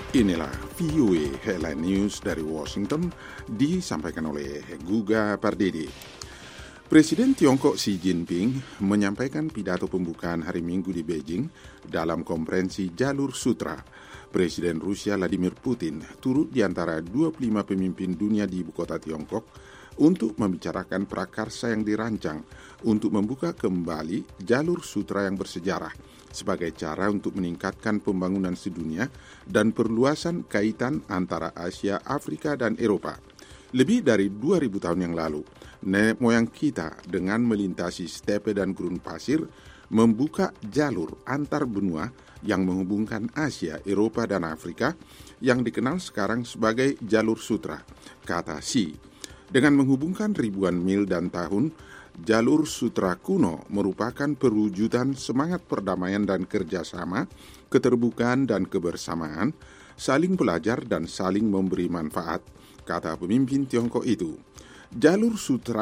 Inilah VOA Headline News dari Washington, disampaikan oleh Guga Pardede. Presiden Tiongkok Xi Jinping menyampaikan pidato pembukaan hari Minggu di Beijing dalam konferensi Jalur Sutra. Presiden Rusia Vladimir Putin turut di antara 25 pemimpin dunia di ibu kota Tiongkok untuk membicarakan prakarsa yang dirancang untuk membuka kembali jalur sutra yang bersejarah sebagai cara untuk meningkatkan pembangunan sedunia dan perluasan kaitan antara Asia, Afrika, dan Eropa. Lebih dari 2000 tahun yang lalu, nenek moyang kita dengan melintasi stepe dan gurun pasir membuka jalur antar benua yang menghubungkan Asia, Eropa, dan Afrika yang dikenal sekarang sebagai jalur sutra, kata Xi. Dengan menghubungkan ribuan mil dan tahun, jalur sutra kuno merupakan perwujudan semangat perdamaian dan kerjasama, keterbukaan dan kebersamaan, saling belajar dan saling memberi manfaat, kata pemimpin Tiongkok itu. Jalur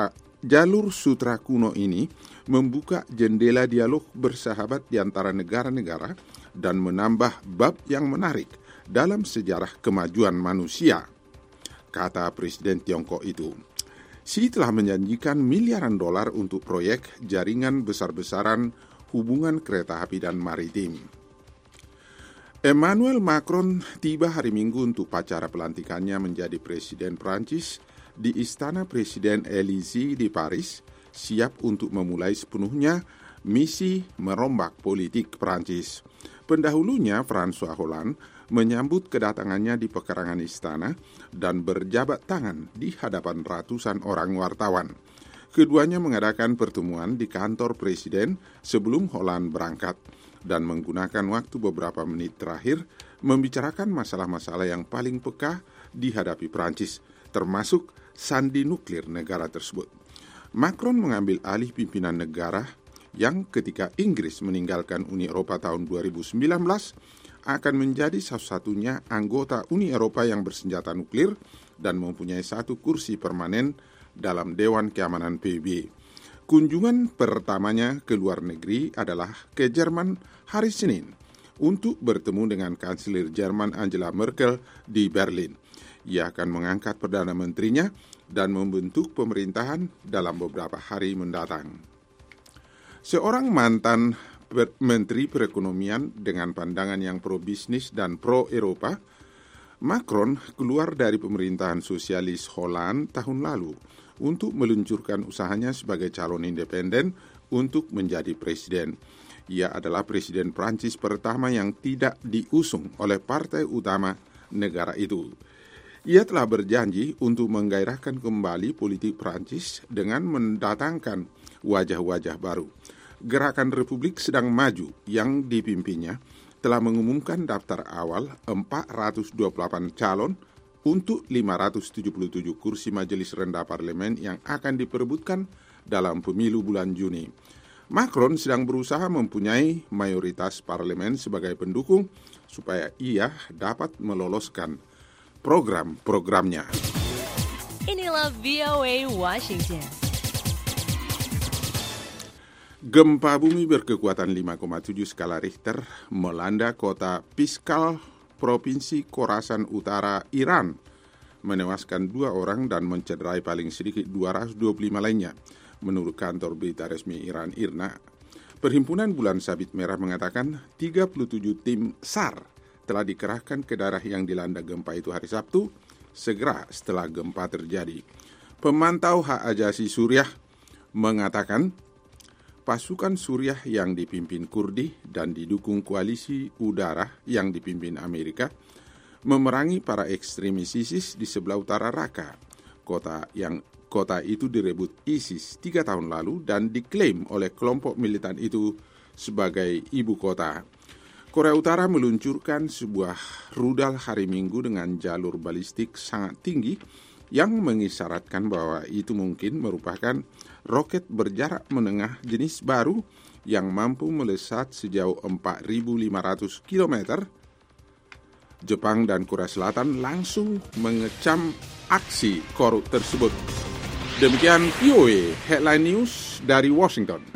sutra kuno ini membuka jendela dialog bersahabat di antara negara-negara dan menambah bab yang menarik dalam sejarah kemajuan manusia, kata Presiden Tiongkok itu. Xi telah menjanjikan miliaran dolar untuk proyek jaringan besar-besaran hubungan kereta api dan maritim. Emmanuel Macron tiba hari Minggu untuk upacara pelantikannya menjadi Presiden Prancis di Istana Presiden Élysée di Paris, siap untuk memulai sepenuhnya misi merombak politik Prancis. Pendahulunya, François Hollande, menyambut kedatangannya di pekarangan istana dan berjabat tangan di hadapan ratusan orang wartawan. Keduanya mengadakan pertemuan di kantor presiden sebelum Hollande berangkat dan menggunakan waktu beberapa menit terakhir membicarakan masalah-masalah yang paling peka dihadapi Prancis, termasuk sandi nuklir negara tersebut. Macron mengambil alih pimpinan negara yang ketika Inggris meninggalkan Uni Eropa tahun 2019 akan menjadi satu-satunya anggota Uni Eropa yang bersenjata nuklir dan mempunyai satu kursi permanen dalam Dewan Keamanan PBB. Kunjungan pertamanya ke luar negeri adalah ke Jerman hari Senin untuk bertemu dengan Kanselir Jerman Angela Merkel di Berlin. Ia akan mengangkat Perdana Menterinya dan membentuk pemerintahan dalam beberapa hari mendatang. Seorang mantan Menteri Perekonomian dengan pandangan yang pro-bisnis dan pro-Eropa, Macron keluar dari pemerintahan sosialis Hollande tahun lalu untuk meluncurkan usahanya sebagai calon independen untuk menjadi presiden. Ia adalah presiden Prancis pertama yang tidak diusung oleh partai utama negara itu. Ia telah berjanji untuk menggairahkan kembali politik Prancis dengan mendatangkan wajah-wajah baru. Gerakan Republik Sedang Maju yang dipimpinnya telah mengumumkan daftar awal 428 calon untuk 577 kursi majelis rendah parlemen yang akan diperebutkan dalam pemilu bulan Juni. Macron sedang berusaha mempunyai mayoritas parlemen sebagai pendukung supaya ia dapat meloloskan program-programnya. Inilah VOA Washington. Gempa bumi berkekuatan 5,7 skala Richter melanda kota Piskal, Provinsi Khorasan Utara, Iran, menewaskan 2 orang dan mencederai paling sedikit 225 lainnya, menurut kantor berita resmi Iran IRNA. Perhimpunan Bulan Sabit Merah mengatakan 37 tim SAR telah dikerahkan ke daerah yang dilanda gempa itu hari Sabtu, segera setelah gempa terjadi. Pemantau hak asasi Suriah mengatakan pasukan Suriah yang dipimpin Kurdi dan didukung koalisi udara yang dipimpin Amerika memerangi para ekstremis ISIS di sebelah utara Raqqa, kota itu direbut ISIS 3 tahun lalu dan diklaim oleh kelompok militan itu sebagai ibu kota. Korea Utara meluncurkan sebuah rudal hari Minggu dengan jalur balistik sangat tinggi yang mengisyaratkan bahwa itu mungkin merupakan roket berjarak menengah jenis baru yang mampu melesat sejauh 4.500 km. Jepang dan Korea Selatan langsung mengecam aksi korup tersebut. Demikian VOA Headline News dari Washington.